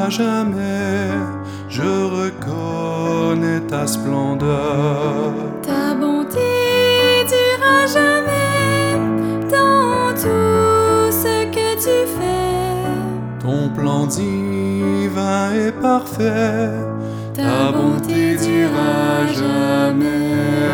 à jamais, je reconnais ta splendeur. Ta bonté durera jamais dans tout ce que tu fais. Ton plan divin est parfait, ta bonté durera jamais.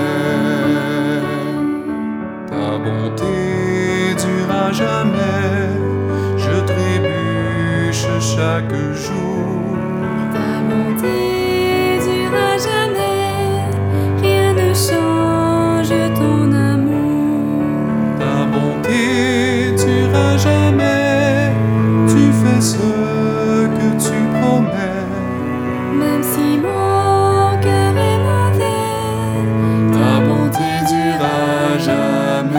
Ta bonté durera jamais, je trébuche chaque jour. Ta bonté durera jamais, rien ne change ton amour. Ta bonté durera jamais, tu fais ce que tu promets. Même si mon cœur est mauvais, Ta bonté durera jamais.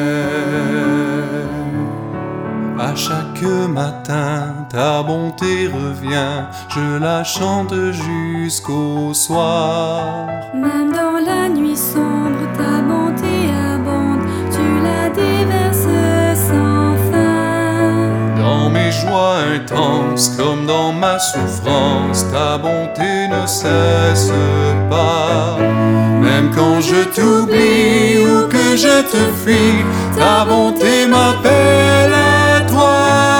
À chaque matin, ta bonté revient, je la chante jusqu'au soir. même dans la nuit sombre, ta bonté abonde, tu la déverses sans fin. Dans mes joies intenses, comme dans ma souffrance, ta bonté ne cesse pas. Même quand je t'oublie ou que je te fuis, ta bonté m'appelle à toi.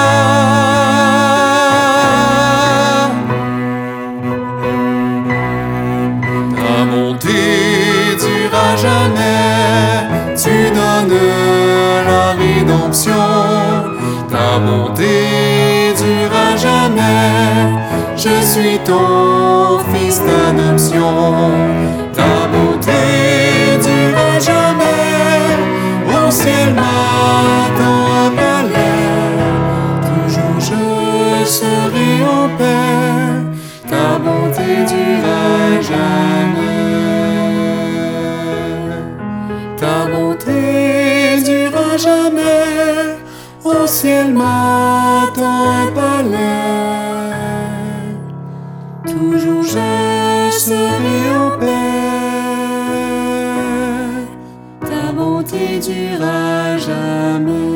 Ta bonté durera jamais, tu donnes la rédemption. Ta bonté durera jamais, je suis ton fils d'adoption. Ta bonté durera jamais, au ciel m'attend un palais, toujours je serai en paix. Ta bonté durera jamais. Ta bonté durera jamais, au ciel m'attend un palais, toujours je serai en paix. Ta bonté durera jamais.